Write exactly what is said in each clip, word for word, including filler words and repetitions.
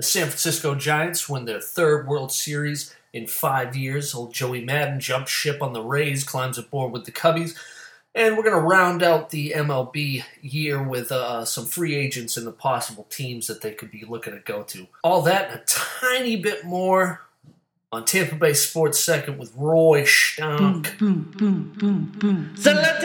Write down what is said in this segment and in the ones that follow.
The San Francisco Giants win their third World Series in five years. Old Joey Maddon jumps ship on the Rays, climbs aboard with the Cubbies. And we're going to round out the M L B year with uh, some free agents and the possible teams that they could be looking to go to. All that and a tiny bit more on Tampa Bay Sports Second with Roy Stank. Boom, boom, boom, boom.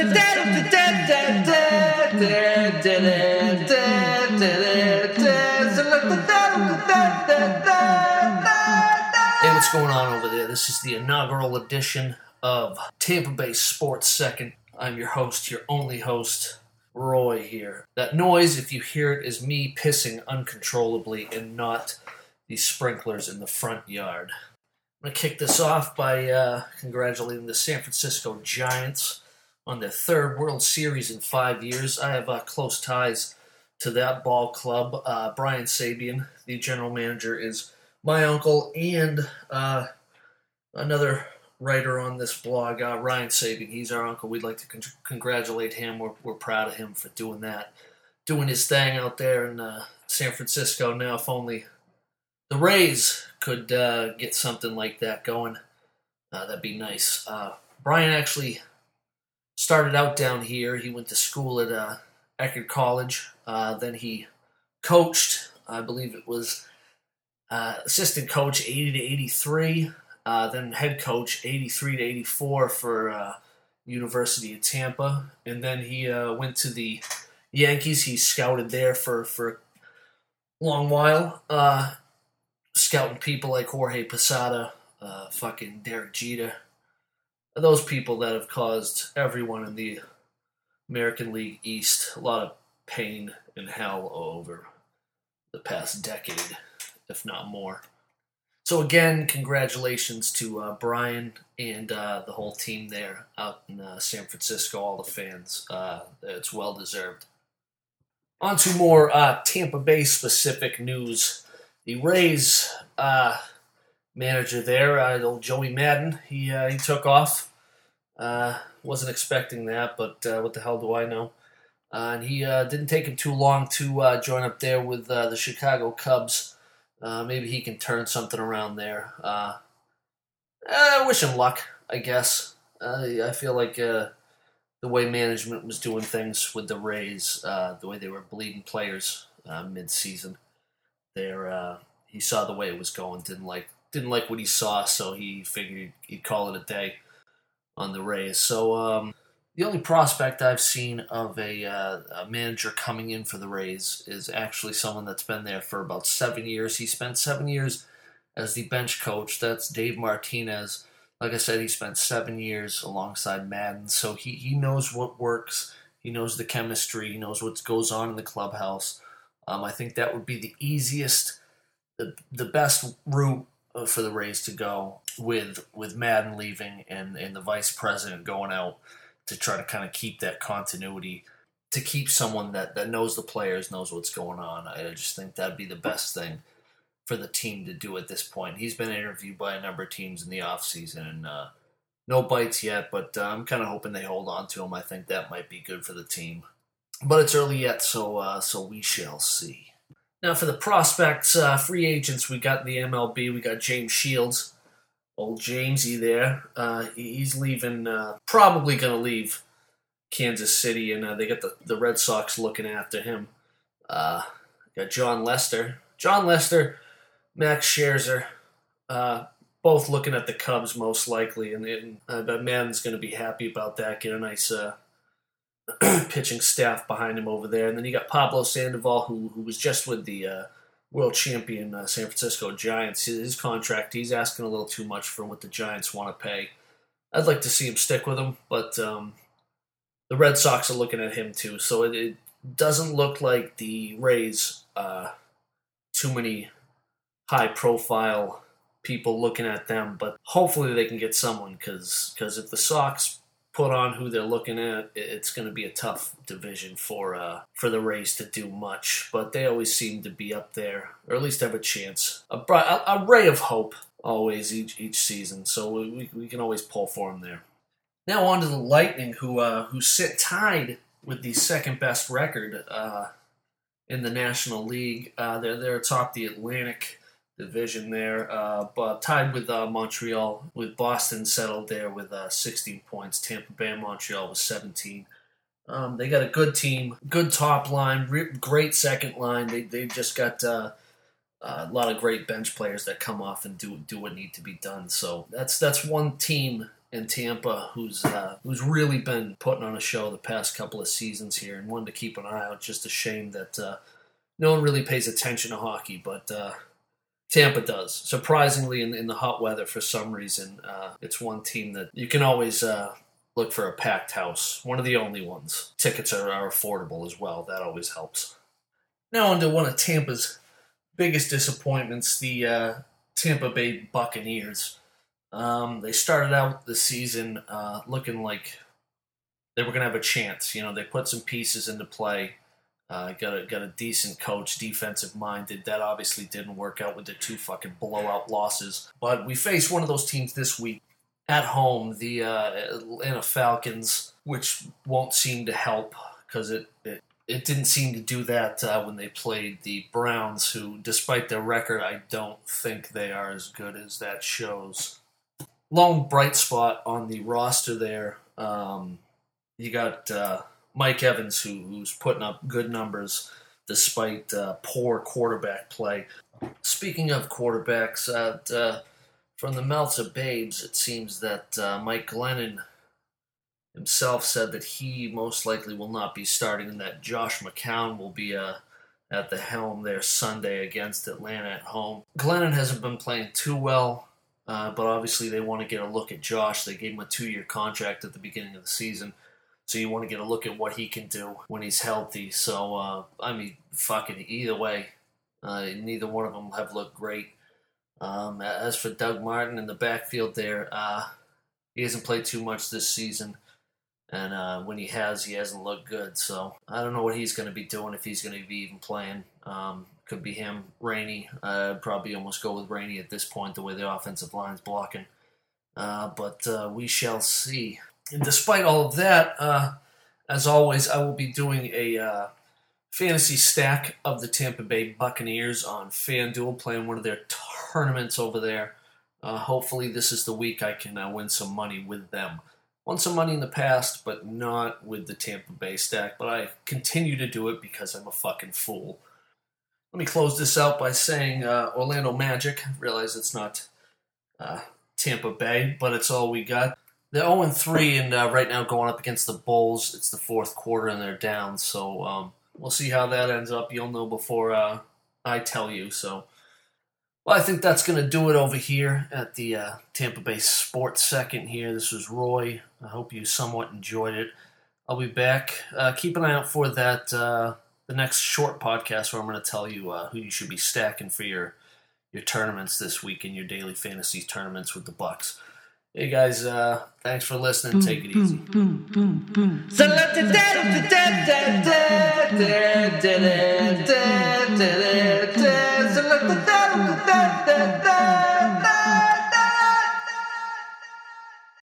Hey, what's going on over there? This is the inaugural edition of Tampa Bay Sports Second. I'm your host, your only host, Roy here. That noise, if you hear it, is me pissing uncontrollably and not the sprinklers in the front yard. I'm going to kick this off by uh, congratulating the San Francisco Giants on their third World Series in five years. I have uh, close ties to that ball club. Uh, Brian Sabean, the general manager, is my uncle, and uh, another writer on this blog, uh, Ryan Sabean. He's our uncle. We'd like to con- congratulate him. We're, we're proud of him for doing that, doing his thing out there in uh, San Francisco. Now, if only the Rays could uh, get something like that going, uh, that'd be nice. Uh, Brian actually started out down here. He went to school at uh, Eckerd College. Uh, then he coached, I believe it was uh, assistant coach eighty to eighty-three, uh, then head coach eighty-three to eighty-four for uh, University of Tampa. And then he uh, went to the Yankees. He scouted there for, for a long while. Uh, scouting people like Jorge Posada, uh, fucking Derek Jeter, those people that have caused everyone in the American League East a lot of pain and hell over the past decade, if not more. So again, congratulations to uh, Brian and uh, the whole team there out in uh, San Francisco, all the fans. Uh, it's well deserved. On to more uh, Tampa Bay specific news. The Rays uh, manager there, uh, old Joey Maddon, he uh, he took off. Uh, wasn't expecting that, but uh, what the hell do I know? Uh, and he uh, didn't take him too long to uh, join up there with uh, the Chicago Cubs. Uh, maybe he can turn something around there. Uh, I wish him luck, I guess. Uh, I feel like uh, the way management was doing things with the Rays, uh, the way they were bleeding players uh, mid-season, there uh, he saw the way it was going. Didn't like didn't like what he saw, so he figured he'd call it a day on the Rays. So um, the only prospect I've seen of a, uh, a manager coming in for the Rays is actually someone that's been there for about seven years. He spent seven years as the bench coach. That's Dave Martinez. Like I said, he spent seven years alongside Maddon, so he, he knows what works. He knows the chemistry. He knows what goes on in the clubhouse. Um, I think that would be the easiest, the, the best route for the Rays to go with with Maddon leaving and, and the vice president going out to try to kind of keep that continuity, to keep someone that, that knows the players, knows what's going on. I just think that'd be the best thing for the team to do at this point. He's been interviewed by a number of teams in the offseason, and uh, no bites yet, but uh, I'm kind of hoping they hold on to him. I think that might be good for the team. But it's early yet, so uh, so we shall see. Now for the prospects, uh, free agents, we got in the M L B, we got James Shields. Old Jamesy there. Uh, he's leaving, uh, probably going to leave Kansas City, and uh, they got the, the Red Sox looking after him. Uh, got John Lester. John Lester, Max Scherzer, uh, both looking at the Cubs most likely, and, and I bet Maddon's going to be happy about that, get a nice uh, pitching staff behind him over there. And then you got Pablo Sandoval, who, who was just with the Uh, world champion uh, San Francisco Giants. His contract, he's asking a little too much for what the Giants want to pay. I'd like to see him stick with him, but um, the Red Sox are looking at him too, so it, it doesn't look like the Rays, uh, too many high-profile people looking at them, but hopefully they can get someone, because because if the Sox put on who they're looking at, it's going to be a tough division for uh, for the Rays to do much. But they always seem to be up there, or at least have a chance. A, a, a ray of hope always each each season, so we, we can always pull for them there. Now on to the Lightning, who uh, who sit tied with the second best record uh, in the National League. Uh, they're they're atop the Atlantic Division there, uh, but tied with uh, Montreal, with Boston settled there with uh, sixteen points. Tampa Bay and Montreal with seventeen. Um, they got a good team, good top line, re- great second line. They they just got uh, a lot of great bench players that come off and do do what need to be done. So that's that's one team in Tampa who's uh, who's really been putting on a show the past couple of seasons here, and one to keep an eye out. Just a shame that uh, no one really pays attention to hockey, but uh, Tampa does. Surprisingly, in, in the hot weather, for some reason, uh, it's one team that you can always uh, look for a packed house. One of the only ones. Tickets are, are affordable as well. That always helps. Now on to one of Tampa's biggest disappointments, the uh, Tampa Bay Buccaneers. Um, they started out the season uh, looking like they were going to have a chance. You know, they put some pieces into play. Uh, got a got a decent coach, defensive minded. That obviously didn't work out with the two fucking blowout losses. But we face one of those teams this week at home, the uh, Atlanta Falcons, which won't seem to help because it, it it didn't seem to do that uh, when they played the Browns, who, despite their record, I don't think they are as good as that shows. Lone bright spot on the roster there. Um, you got uh, Mike Evans, who, who's putting up good numbers despite uh, poor quarterback play. Speaking of quarterbacks, uh, uh, from the mouths of babes, it seems that uh, Mike Glennon himself said that he most likely will not be starting and that Josh McCown will be uh, at the helm there Sunday against Atlanta at home. Glennon hasn't been playing too well, uh, but obviously they want to get a look at Josh. They gave him a two-year contract at the beginning of the season, so you want to get a look at what he can do when he's healthy. So, uh, I mean, fucking either way, uh, neither one of them have looked great. Um, as for Doug Martin in the backfield there, uh, he hasn't played too much this season. And uh, when he has, he hasn't looked good. So I don't know what he's going to be doing, if he's going to be even playing. Um, could be him, Rainey. Uh, I'd probably almost go with Rainey at this point, the way the offensive line's blocking. Uh, but uh, we shall see. And despite all of that, uh, as always, I will be doing a uh, fantasy stack of the Tampa Bay Buccaneers on FanDuel, playing one of their tournaments over there. Uh, hopefully this is the week I can uh, win some money with them. Won some money in the past, but not with the Tampa Bay stack. But I continue to do it because I'm a fucking fool. Let me close this out by saying uh, Orlando Magic. I realize it's not uh, Tampa Bay, but it's all we got. They're oh and three and uh, right now going up against the Bulls. It's the fourth quarter and they're down. So um, we'll see how that ends up. You'll know before uh, I tell you. So. Well, I think that's going to do it over here at the uh, Tampa Bay Sports Second here. This was Roy. I hope you somewhat enjoyed it. I'll be back. Uh, keep an eye out for that, uh, the next short podcast where I'm going to tell you uh, who you should be stacking for your, your tournaments this week in your daily fantasy tournaments with the Bucks. Hey, guys, uh, thanks for listening. Take it easy. Boom, boom, boom. So let